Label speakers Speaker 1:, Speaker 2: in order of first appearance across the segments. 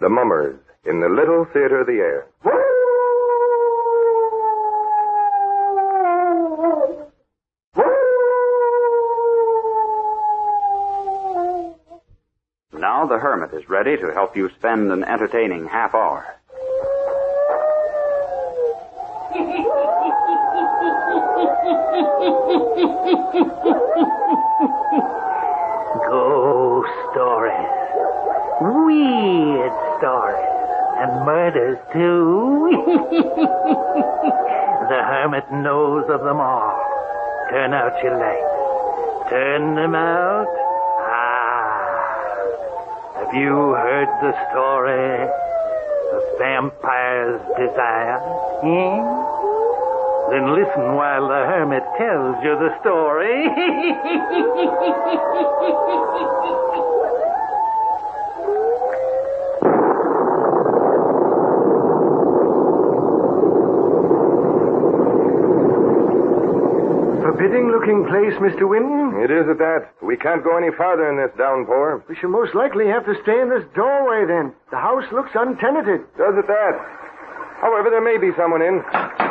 Speaker 1: The Mummers in the Little Theater of the Air.
Speaker 2: Now the Hermit is ready to help you spend an entertaining half hour.
Speaker 3: Ghost stories. Weird stories. And murders, too. The Hermit knows of them all. Turn out your lights. Turn them out. Have you heard the story of Vampire's Desire? Then listen while the Hermit tells you the story.
Speaker 4: Forbidding-looking place, Mr. Winton.
Speaker 1: It is at that. We can't go any farther in this downpour.
Speaker 4: We shall most likely have to stay in this doorway, then. The house looks untenanted.
Speaker 1: Does it that? However, there may be someone in.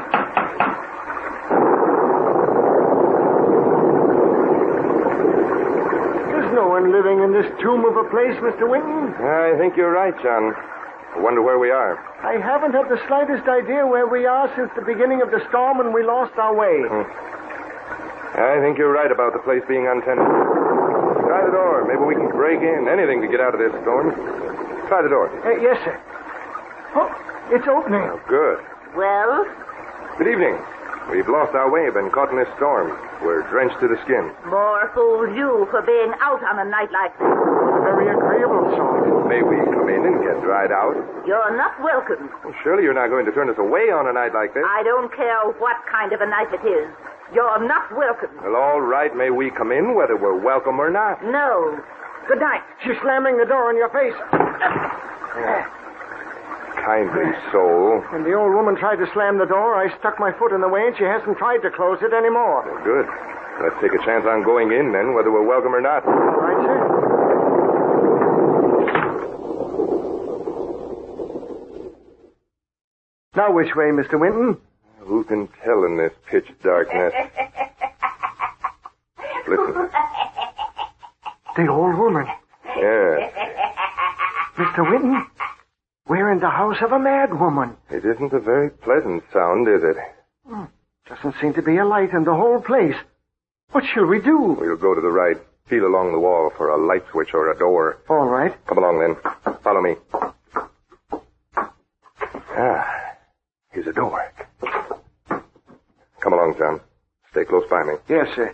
Speaker 4: There's no one living in this tomb of a place, Mr. Winton.
Speaker 1: I think you're right, John. I wonder where we are.
Speaker 4: I haven't had the slightest idea where we are since the beginning of the storm when we lost our way.
Speaker 1: I think you're right about the place being untenanted. Try the door. Maybe we can break in. Anything to get out of this storm. Try the door.
Speaker 4: Yes, sir. Oh, it's opening.
Speaker 1: Oh, good.
Speaker 5: Well?
Speaker 1: Good evening. We've lost our way, been caught in this storm. We're drenched to the skin.
Speaker 5: More fools you for being out on a night like this.
Speaker 4: A very agreeable sort.
Speaker 1: May we come in and get dried out?
Speaker 5: You're not welcome.
Speaker 1: Well, surely you're not going to turn us away on a night like this.
Speaker 5: I don't care what kind of a night it is. You're not welcome.
Speaker 1: Well, all right. May we come in whether we're welcome or not?
Speaker 5: No. Good night.
Speaker 4: She's slamming the door in your face.
Speaker 1: Kindly soul.
Speaker 4: When the old woman tried to slam the door, I stuck my foot in the way, and she hasn't tried to close it anymore.
Speaker 1: Well, good. Let's take a chance on going in, then, whether we're welcome or not.
Speaker 4: All right, sir. Now, which way, Mr. Winton?
Speaker 1: Who can tell in this pitch darkness? Listen.
Speaker 4: The old woman.
Speaker 1: Yes.
Speaker 4: Mr. Winton, we're in the house of a mad woman.
Speaker 1: It isn't a very pleasant sound, is it?
Speaker 4: Doesn't seem to be a light in the whole place. What shall we do?
Speaker 1: We'll go to the right. Feel along the wall for a light switch or a door.
Speaker 4: All right.
Speaker 1: Come along, then. Follow me. Here's a door. Come along, John. Stay close by me.
Speaker 4: Yes, sir.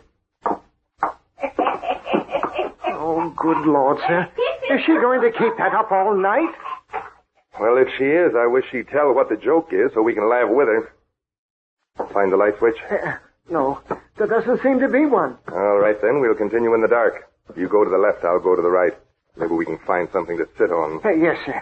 Speaker 4: Oh, good Lord, sir. Is she going to keep that up all night?
Speaker 1: Well, if she is, I wish she'd tell what the joke is so we can laugh with her. Find the light switch?
Speaker 4: No, there doesn't seem to be one.
Speaker 1: All right, then. We'll continue in the dark. You go to the left, I'll go to the right. Maybe we can find something to sit on.
Speaker 4: Yes, sir.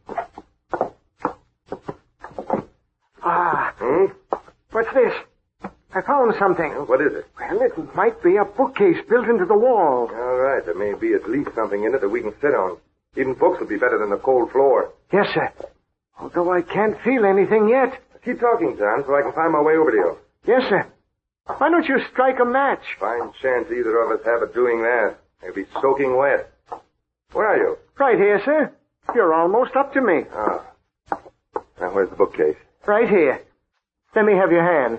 Speaker 4: What's this? I found something.
Speaker 1: What is it?
Speaker 4: Well, it might be a bookcase built into the wall.
Speaker 1: All right, there may be at least something in it that we can sit on. Even books would be better than the cold floor.
Speaker 4: Yes, sir. Although I can't feel anything yet.
Speaker 1: Keep talking, John, so I can find my way over to you.
Speaker 4: Yes, sir. Why don't you strike a match?
Speaker 1: Fine chance either of us have of doing that. They'll be soaking wet. Where are you?
Speaker 4: Right here, sir. You're almost up to me.
Speaker 1: Oh. Now, where's the bookcase?
Speaker 4: Right here. Let me have your hand.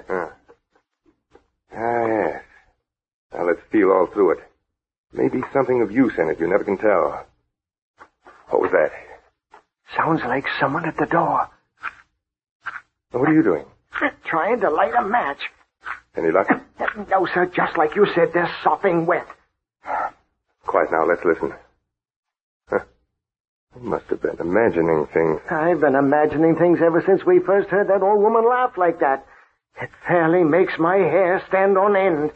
Speaker 1: Yes. Now, let's feel all through it. Maybe something of use in it. You never can tell. What was that?
Speaker 4: Sounds like someone at the door.
Speaker 1: What are you doing?
Speaker 4: Trying to light a match.
Speaker 1: Any luck?
Speaker 4: No, sir. Just like you said, they're sopping wet.
Speaker 1: Quiet now. Let's listen. I must have been imagining things.
Speaker 4: I've been imagining things ever since we first heard that old woman laugh like that. It fairly makes my hair stand on end.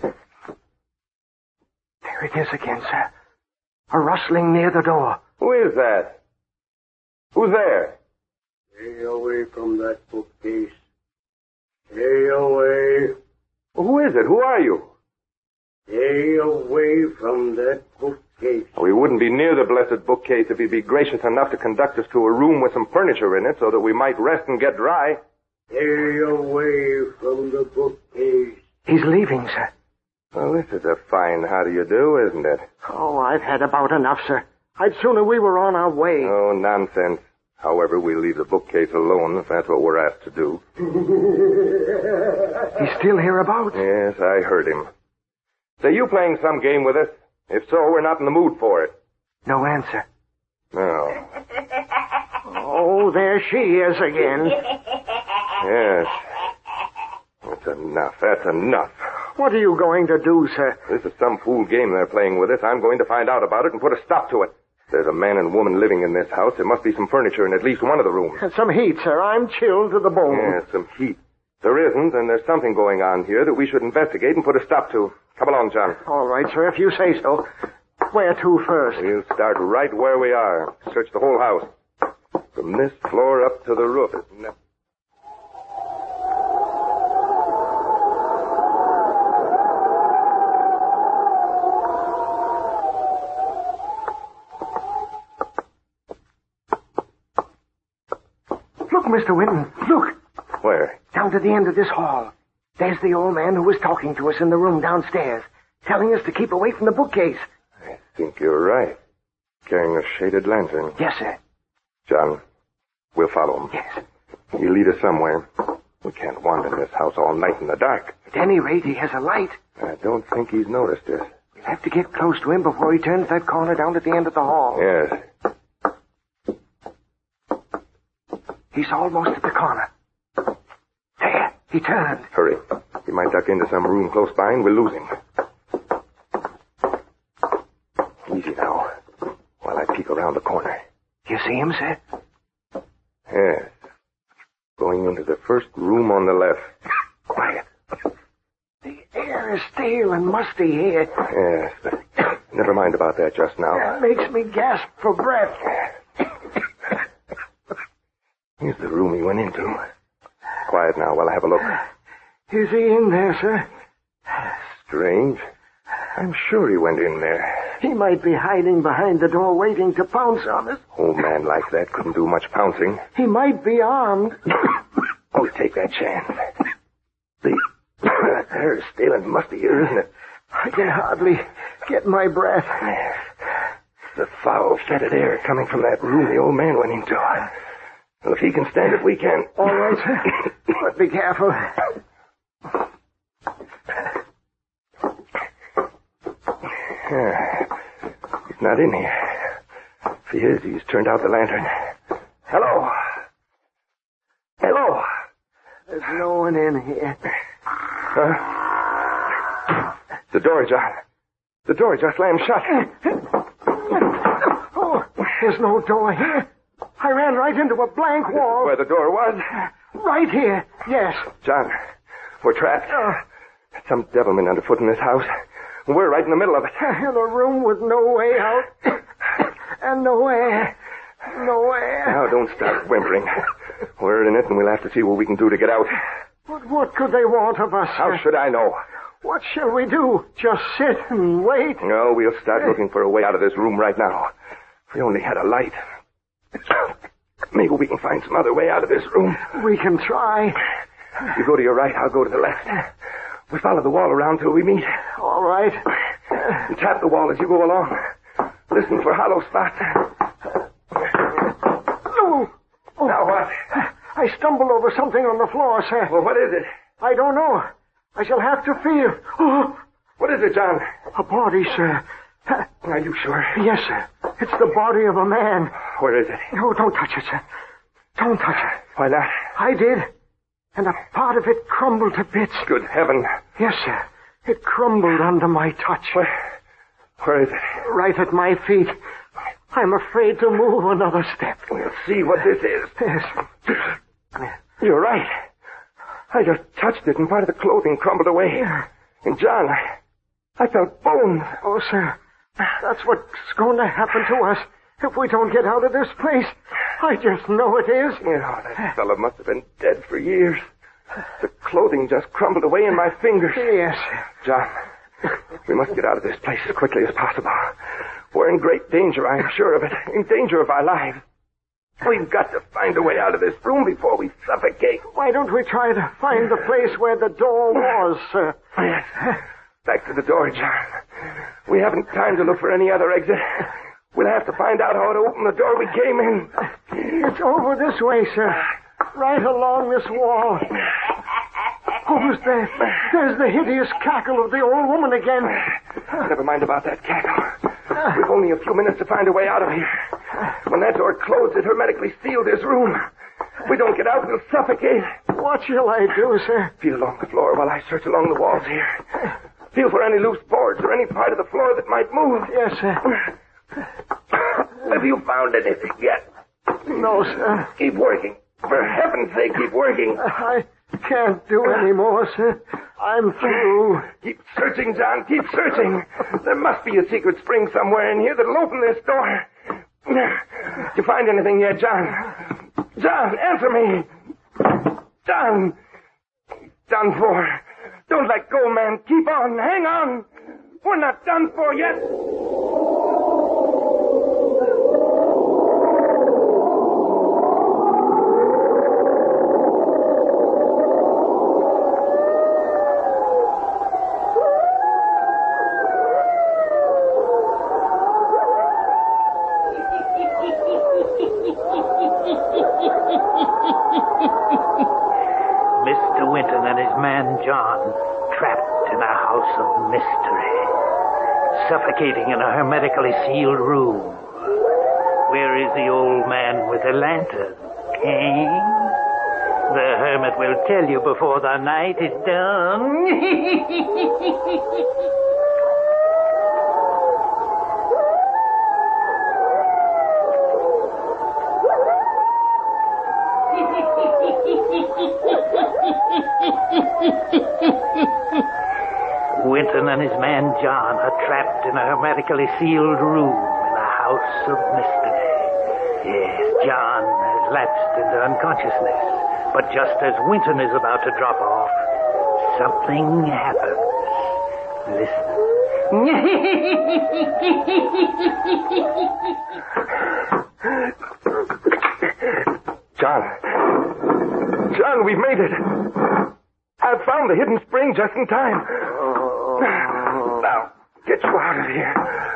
Speaker 4: There it is again, sir. A rustling near the door.
Speaker 1: Who is that? Who's there?
Speaker 6: Stay away from that bookcase. Stay away.
Speaker 1: Who is it? Who are you?
Speaker 6: Stay away from that bookcase. bookcase.
Speaker 1: We wouldn't be near the blessed bookcase if he'd be gracious enough to conduct us to a room with some furniture in it so that we might rest and get dry.
Speaker 6: Stay away from the bookcase.
Speaker 4: He's leaving, sir.
Speaker 1: Well, this is a fine how do you do, isn't it?
Speaker 4: Oh, I've had about enough, sir. I'd sooner we were on our way.
Speaker 1: Oh, nonsense. However, we'll leave the bookcase alone if that's what we're asked to do.
Speaker 4: He's still hereabouts?
Speaker 1: Yes, I heard him. Say, you playing some game with us? If so, we're not in the mood for it.
Speaker 4: No answer.
Speaker 1: No.
Speaker 4: Oh, there she is again.
Speaker 1: Yes. That's enough. That's enough.
Speaker 4: What are you going to do, sir?
Speaker 1: This is some fool game they're playing with us. I'm going to find out about it and put a stop to it. There's a man and woman living in this house. There must be some furniture in at least one of the rooms.
Speaker 4: Some heat, sir. I'm chilled to the bone.
Speaker 1: Yes, some heat. There isn't, and there's something going on here that we should investigate and put a stop to. Come along, John.
Speaker 4: All right, sir, if you say so. Where to first?
Speaker 1: We'll start right where we are. Search the whole house. From this floor up to the roof. Isn't it?
Speaker 4: Look, Mr. Winton, look.
Speaker 1: Where?
Speaker 4: Down to the end of this hall. There's the old man who was talking to us in the room downstairs, telling us to keep away from the bookcase.
Speaker 1: I think you're right. Carrying a shaded lantern.
Speaker 4: Yes, sir.
Speaker 1: John, we'll follow him.
Speaker 4: Yes.
Speaker 1: He'll lead us somewhere. We can't wander in this house all night in the dark.
Speaker 4: At any rate, he has a light.
Speaker 1: I don't think he's noticed us.
Speaker 4: We'll have to get close to him before he turns that corner down at the end of the hall.
Speaker 1: Yes.
Speaker 4: He's almost at the corner. There, he turned.
Speaker 1: Hurry. He might duck into some room close by and we'll lose him. Easy now, while I peek around the corner.
Speaker 4: You see him, sir?
Speaker 1: Yes. Going into the first room on the left.
Speaker 4: Quiet. The air is stale and musty here.
Speaker 1: Yes, but never mind about that just now.
Speaker 4: That makes me gasp for breath.
Speaker 1: Here's the room he went into. Quiet now while I have a look.
Speaker 4: Is he in there, sir?
Speaker 1: Strange. I'm sure he went in there.
Speaker 4: He might be hiding behind the door waiting to pounce on us.
Speaker 1: Old man like that couldn't do much pouncing.
Speaker 4: He might be armed.
Speaker 1: Always take that chance. The air is stale and musty here, isn't it?
Speaker 4: I can hardly get my breath.
Speaker 1: The foul, fetid air coming from that room the old man went into. Well, if he can stand it, we can.
Speaker 4: All right, sir. But be careful.
Speaker 1: He's not in here. If he is, he's turned out the lantern. Hello. Hello.
Speaker 4: There's no one in here.
Speaker 1: Huh? The door just slammed shut.
Speaker 4: Oh, there's no door here. I ran right into a blank wall.
Speaker 1: Where the door was?
Speaker 4: Right here, yes.
Speaker 1: John, we're trapped. Some devilment underfoot in this house. We're right in the middle of it.
Speaker 4: In a room with no way out. And no air. No air.
Speaker 1: Now, don't start whimpering. We're in it, and we'll have to see what we can do to get out.
Speaker 4: But what could they want of us?
Speaker 1: How should I know?
Speaker 4: What shall we do? Just sit and wait?
Speaker 1: No, we'll start looking for a way out of this room right now. If we only had a light. Maybe we can find some other way out of this room.
Speaker 4: We can try.
Speaker 1: You go to your right, I'll go to the left. We follow the wall around till we meet.
Speaker 4: All right.
Speaker 1: And tap the wall as you go along. Listen for hollow spots.
Speaker 4: No. Oh,
Speaker 1: now what?
Speaker 4: I stumbled over something on the floor, sir.
Speaker 1: Well, what is it?
Speaker 4: I don't know. I shall have to feel. Oh,
Speaker 1: what is it, John?
Speaker 4: a body, sir.
Speaker 1: Are you sure?
Speaker 4: Yes, sir. It's the body of a man.
Speaker 1: Where is it?
Speaker 4: No, don't touch it, sir. Don't touch it.
Speaker 1: Why not?
Speaker 4: I did. And a part of it crumbled to bits.
Speaker 1: Good heaven.
Speaker 4: Yes, sir. It crumbled under my touch.
Speaker 1: Where is it?
Speaker 4: Right at my feet. I'm afraid to move another step.
Speaker 1: We'll see what this is.
Speaker 4: Yes.
Speaker 1: You're right. I just touched it and part of the clothing crumbled away. And John, I felt bones.
Speaker 4: Oh, sir. That's what's going to happen to us if we don't get out of this place. I just know it is.
Speaker 1: That fellow must have been dead for years. The clothing just crumbled away in my fingers.
Speaker 4: Yes.
Speaker 1: John, we must get out of this place as quickly as possible. We're in great danger, I'm sure of it. In danger of our lives. We've got to find a way out of this room before we suffocate.
Speaker 4: Why don't we try to find the place where the door was, sir?
Speaker 1: Yes. Back to the door, John. We haven't time to look for any other exit. We'll have to find out how to open the door we came in.
Speaker 4: It's over this way, sir. Right along this wall. Who's there? There's the hideous cackle of the old woman again.
Speaker 1: Never mind about that cackle. We've only a few minutes to find a way out of here. When that door closed, it hermetically sealed this room. If we don't get out, we'll suffocate.
Speaker 4: What shall I do, sir?
Speaker 1: Feel along the floor while I search along the walls here. Feel for any loose boards or any part of the floor that might move.
Speaker 4: Yes, sir.
Speaker 1: Have you found anything yet?
Speaker 4: No, sir.
Speaker 1: Keep working. For heaven's sake, keep working.
Speaker 4: I can't do any more, sir. I'm through.
Speaker 1: Keep searching, John. Keep searching. There must be a secret spring somewhere in here that'll open this door. You find anything yet, John? John, answer me. John. Done for. Don't let go, man. Keep on. Hang on. We're not done for yet.
Speaker 3: Mr. Winton and his man John, trapped in a house of mystery, suffocating in a hermetically sealed room. Where is the old man with the lantern? The hermit will tell you before the night is done. Winton and his man John are trapped in a hermetically sealed room in a house of mystery. Yes, John has lapsed into unconsciousness, but just as Winton is about to drop off, something happens.
Speaker 1: John, we've made it. I've found the hidden spring just in time. Now, get you out of here.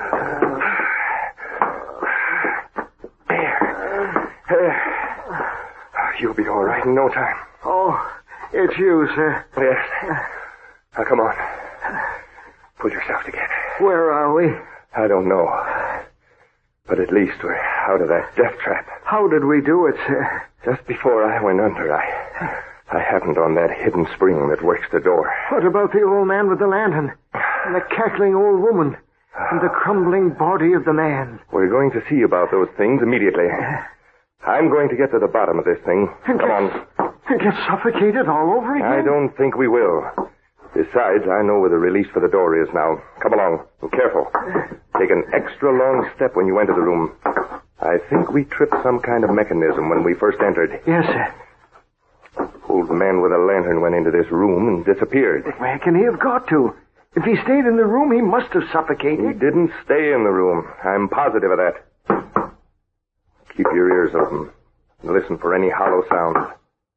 Speaker 1: There. You'll be all right in no time.
Speaker 4: Oh, it's you, sir.
Speaker 1: Yes. Now, come on. Pull yourself together.
Speaker 4: Where are we?
Speaker 1: I don't know. But at least we're out of that death trap.
Speaker 4: How did we do it, sir?
Speaker 1: Just before I went under, I happened on that hidden spring that works the door.
Speaker 4: What about the old man with the lantern? And the cackling old woman? And the crumbling body of the man?
Speaker 1: We're going to see about those things immediately. I'm going to get to the bottom of this thing. Come on.
Speaker 4: And get suffocated all over again?
Speaker 1: I don't think we will. Besides, I know where the release for the door is now. Come along. Be careful. Take an extra long step when you enter the room. I think we tripped some kind of mechanism when we first entered.
Speaker 4: Yes, sir.
Speaker 1: Old man with a lantern went into this room and disappeared.
Speaker 4: Where can he have got to? If he stayed in the room, he must have suffocated.
Speaker 1: He didn't stay in the room. I'm positive of that. Keep your ears open. Listen for any hollow sounds.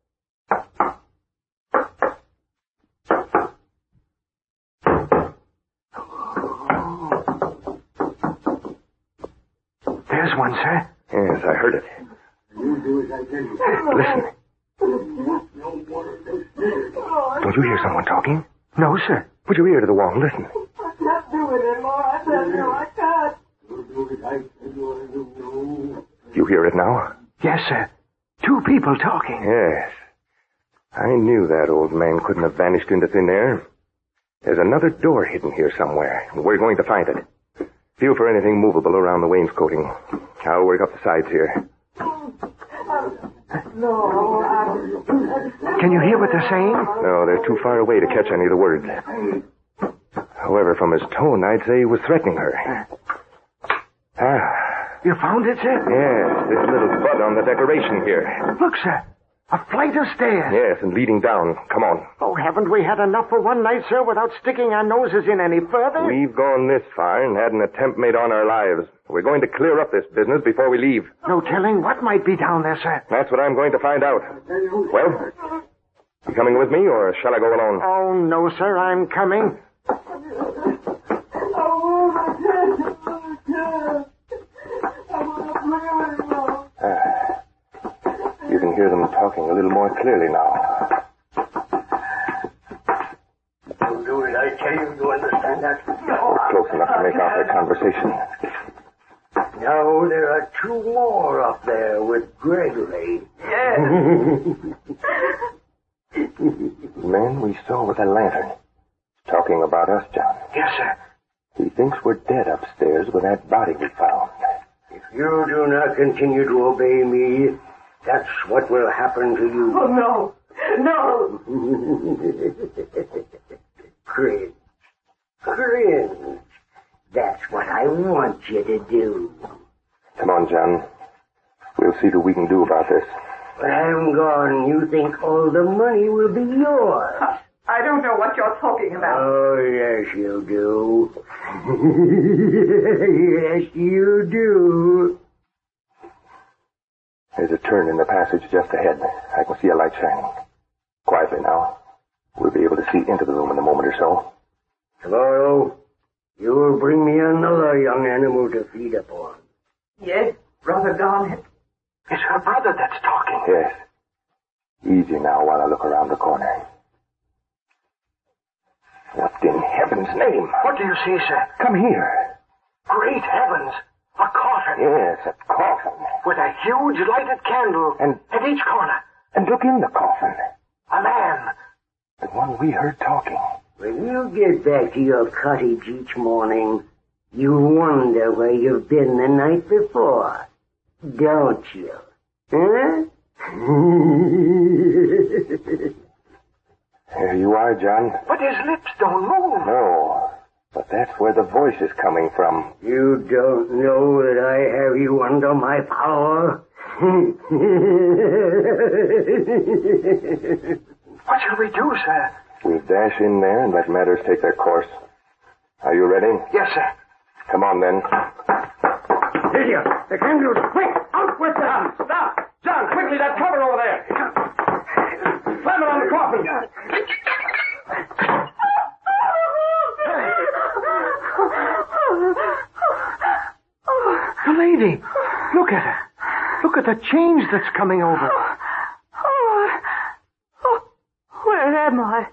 Speaker 4: There's one, sir.
Speaker 1: Yes, I heard it. Listen. Don't you hear someone talking?
Speaker 4: No, sir.
Speaker 1: Put your ear to the wall and listen.
Speaker 7: I can't do it anymore. I tell you, I can't.
Speaker 1: You hear it now?
Speaker 4: Yes, sir. Two people talking.
Speaker 1: Yes. I knew that old man couldn't have vanished into thin air. There's another door hidden here somewhere, and we're going to find it. Feel for anything movable around the wainscoting. I'll work up the sides here.
Speaker 7: No,
Speaker 4: Can you hear what they're saying?
Speaker 1: No, they're too far away to catch any of the words. However, from his tone, I'd say he was threatening her.
Speaker 4: You found it, sir?
Speaker 1: Yes, this little bud on the decoration here.
Speaker 4: Look, sir. A flight of stairs.
Speaker 1: Yes, and leading down. Come on.
Speaker 4: Oh, haven't we had enough for one night, sir, without sticking our noses in any further?
Speaker 1: We've gone this far and had an attempt made on our lives. We're going to clear up this business before we leave.
Speaker 4: No telling what might be down there, sir.
Speaker 1: That's what I'm going to find out. Well, you coming with me, or shall I go alone?
Speaker 4: Oh, no, sir, I'm coming.
Speaker 1: You can hear them talking a little more clearly now.
Speaker 6: You'll do it, I tell you. You understand that?
Speaker 1: We're close enough to make out their conversation.
Speaker 6: Now there are two more up there with Gregory.
Speaker 5: Yes.
Speaker 1: The man we saw with a lantern. Talking about us, John.
Speaker 4: Yes, sir.
Speaker 1: He thinks we're dead upstairs with that body we found.
Speaker 6: If you do not continue to obey me, that's what will happen to you.
Speaker 5: Oh, no. No.
Speaker 6: Grin. Grin. That's what I want you to do.
Speaker 1: Come on, John. We'll see what we can do about this.
Speaker 6: When I'm gone, you think all the money will be yours.
Speaker 5: I don't know what you're talking about.
Speaker 6: Oh, yes, you do. Yes, you do.
Speaker 1: There's a turn in the passage just ahead. I can see a light shining. Quietly now. We'll be able to see into the room in a moment or so.
Speaker 6: Tomorrow, you will bring me another young animal to feed upon.
Speaker 5: Yes, Brother Garnet.
Speaker 4: It's her brother that's talking.
Speaker 1: Yes. Easy now while I look around the corner. What in heaven's name?
Speaker 4: What do you see, sir?
Speaker 1: Come here.
Speaker 4: Great heavens! A coffin.
Speaker 1: Yes, a coffin.
Speaker 4: With a huge lighted candle
Speaker 1: And-
Speaker 4: at each corner.
Speaker 1: And look in the coffin.
Speaker 4: A man.
Speaker 1: The one we heard talking.
Speaker 6: When you get back to your cottage each morning, you wonder where you've been the night before, don't you? Huh?
Speaker 1: Here you are, John.
Speaker 4: But his lips don't move.
Speaker 1: No, but that's where the voice is coming from.
Speaker 6: You don't know that I have you under my power?
Speaker 4: What shall we do, sir?
Speaker 1: We'll dash in there and let matters take their course. Are you ready?
Speaker 4: Yes, sir.
Speaker 1: Come on, then.
Speaker 6: Lydia, the candles, quick, out with them!
Speaker 1: Stop! John, quickly, that cover over there! Slam it on the coffin!
Speaker 4: The lady. Look at her. Look at the change that's coming over.
Speaker 5: Where am I?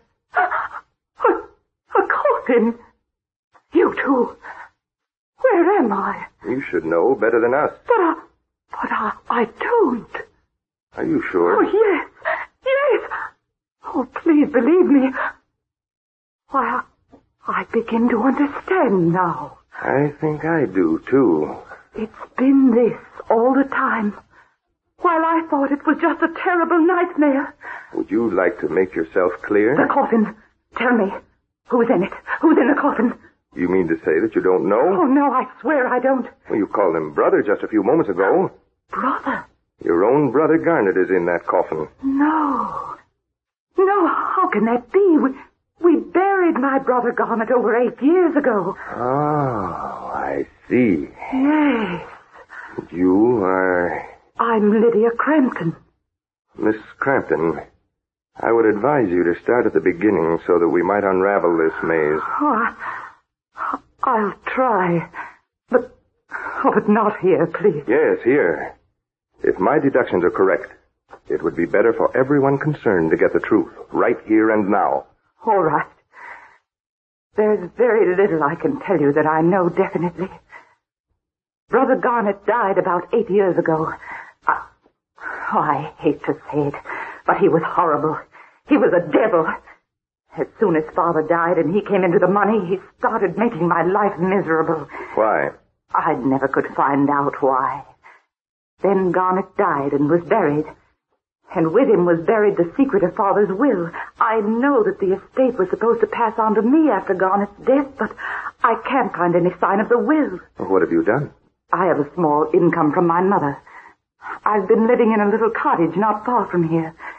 Speaker 5: A coffin. You too. Where am I?
Speaker 1: You should know better than us.
Speaker 5: But I don't.
Speaker 1: Are you
Speaker 5: Oh,
Speaker 1: sure?
Speaker 5: yes. Yes. Oh, please believe me. Why, I begin to understand now.
Speaker 1: I think I do, too.
Speaker 5: It's been this all the time. While I thought it was just a terrible nightmare.
Speaker 1: Would you like to make yourself clear?
Speaker 5: The coffin. Tell me. Who's in it? Who's in the coffin?
Speaker 1: You mean to say that you don't know?
Speaker 5: Oh, no, I swear I don't.
Speaker 1: Well, you called him brother just a few moments ago.
Speaker 5: Brother?
Speaker 1: Your own brother Garnet is in that coffin.
Speaker 5: No. No, how can that be? We buried my brother Garnet over 8 years ago.
Speaker 1: Oh, I see.
Speaker 5: Yes.
Speaker 1: You are...
Speaker 5: I'm Lydia Crampton.
Speaker 1: Miss Crampton. I would advise you to start at the beginning so that we might unravel this maze.
Speaker 5: Oh, I'll try. But not here, please.
Speaker 1: Yes, here. If my deductions are correct, it would be better for everyone concerned to get the truth right here and now.
Speaker 5: All right. There's very little I can tell you that I know definitely. Brother Garnet died about 8 years ago. I hate to say it, but he was horrible. He was a devil. As soon as Father died and he came into the money, he started making my life miserable.
Speaker 1: Why?
Speaker 5: I never could find out why. Then Garnet died and was buried. And with him was buried the secret of Father's will. I know that the estate was supposed to pass on to me after Garnet's death, but I can't find any sign of the will.
Speaker 1: What have you done?
Speaker 5: I have a small income from my mother. I've been living in a little cottage not far from here.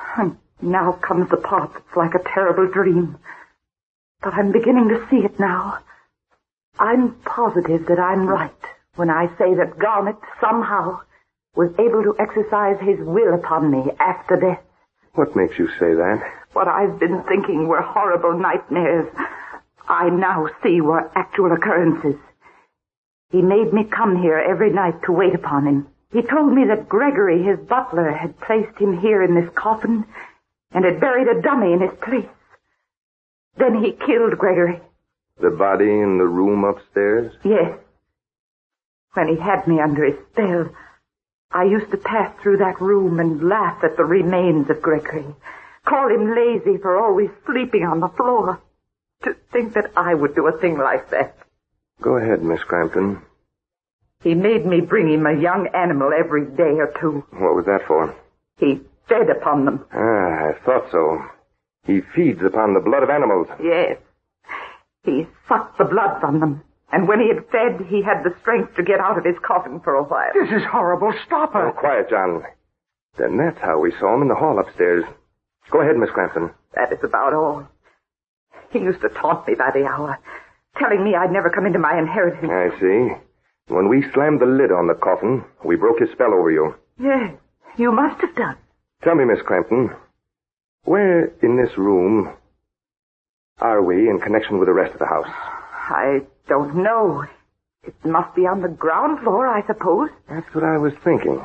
Speaker 5: And now comes the part that's like a terrible dream. But I'm beginning to see it now. I'm positive that I'm right when I say that Garnet somehow was able to exercise his will upon me after death.
Speaker 1: What makes you say that?
Speaker 5: What I've been thinking were horrible nightmares, I now see were actual occurrences. He made me come here every night to wait upon him. He told me that Gregory, his butler, had placed him here in this coffin and had buried a dummy in his place. Then he killed Gregory.
Speaker 1: The body in the room upstairs?
Speaker 5: Yes. When he had me under his spell, I used to pass through that room and laugh at the remains of Gregory, call him lazy for always sleeping on the floor. To think that I would do a thing like that.
Speaker 1: Go ahead, Miss Crampton.
Speaker 5: He made me bring him a young animal every day or two.
Speaker 1: What was that for?
Speaker 5: He fed upon them.
Speaker 1: I thought so. He feeds upon the blood of animals.
Speaker 5: Yes. He sucked the blood from them. And when he had fed, he had the strength to get out of his coffin for a while.
Speaker 4: This is horrible. Stop her.
Speaker 1: Oh, quiet, John. Then that's how we saw him in the hall upstairs. Go ahead, Miss Crampton.
Speaker 5: That is about all. He used to taunt me by the hour, telling me I'd never come into my inheritance.
Speaker 1: I see. When we slammed the lid on the coffin, we broke his spell over you.
Speaker 5: Yes, you must have done.
Speaker 1: Tell me, Miss Crampton, where in this room are we in connection with the rest of the house?
Speaker 5: I don't know. It must be on the ground floor, I suppose.
Speaker 1: That's what I was thinking.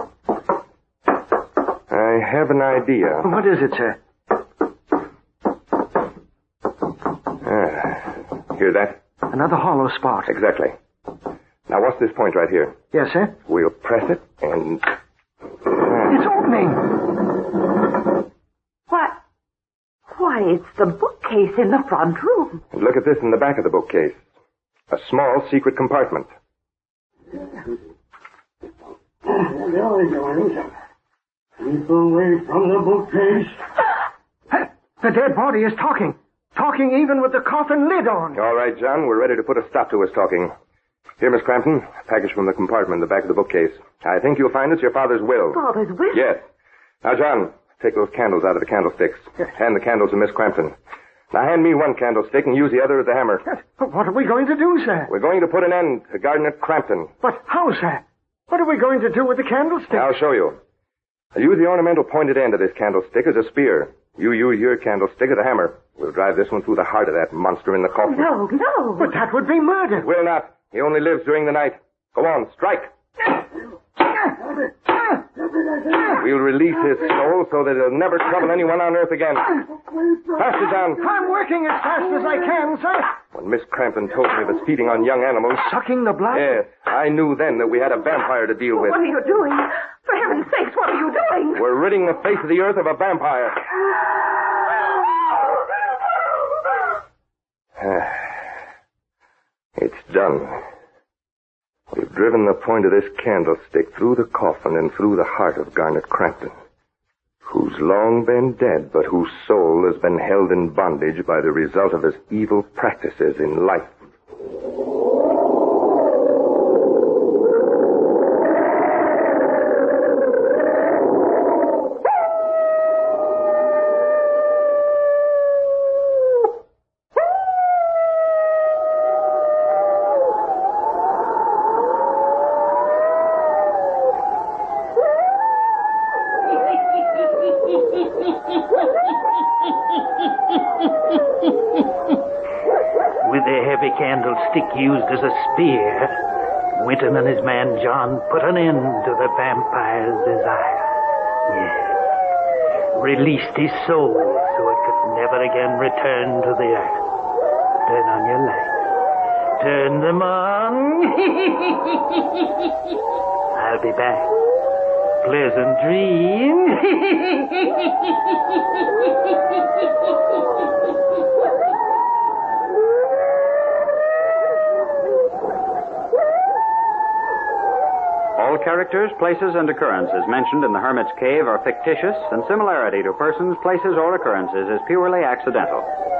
Speaker 1: I have an idea.
Speaker 4: What is it, sir?
Speaker 1: Hear that?
Speaker 4: Another hollow spot.
Speaker 1: Exactly. Now, what's this point right here?
Speaker 4: Yes, sir?
Speaker 1: We'll press it and...
Speaker 4: It's opening.
Speaker 5: Why, it's the bookcase in the front room.
Speaker 1: And look at this in the back of the bookcase. A small secret compartment.
Speaker 6: Keep away from the bookcase.
Speaker 4: The dead body is talking. Talking even with the coffin lid on.
Speaker 1: All right, John, we're ready to put a stop to his talking. Here, Miss Crampton, a package from the compartment in the back of the bookcase. I think you'll find it's your father's will.
Speaker 5: Father's will?
Speaker 1: Yes. Now, John, take those candles out of the candlesticks. Hand the candles to Miss Crampton. Now, hand me one candlestick and use the other as a hammer.
Speaker 4: But what are we going to do, sir?
Speaker 1: We're going to put an end to Garnet Crampton.
Speaker 4: But how, sir? What are we going to do with the candlestick?
Speaker 1: I'll show you. I'll use the ornamental pointed end of this candlestick as a spear. You use your candlestick as a hammer. We'll drive this one through the heart of that monster in the coffin.
Speaker 5: No.
Speaker 4: But that would be murder.
Speaker 1: Will not. He only lives during the night. Go on, strike. We'll release his soul so that he'll never trouble anyone on earth again. Faster, John.
Speaker 4: I'm working as fast as I can, sir.
Speaker 1: When Miss Crampton told me of his feeding on young animals...
Speaker 4: Sucking the blood?
Speaker 1: Yes, I knew then that we had a vampire to deal with.
Speaker 5: What are you doing? For heaven's sakes, what are you doing?
Speaker 1: We're ridding the face of the earth of a vampire. It's done. We've driven the point of this candlestick through the coffin and through the heart of Garnet Crampton, who's long been dead, but whose soul has been held in bondage by the result of his evil practices in life.
Speaker 3: With the heavy candlestick used as a spear, Winton and his man John put an end to the vampire's desire. Yes. Released his soul so it could never again return to the earth. Turn on your lights. Turn them on. I'll be back. Pleasant dreams.
Speaker 2: All characters, places, and occurrences mentioned in the Hermit's Cave are fictitious, and similarity to persons, places, or occurrences is purely accidental.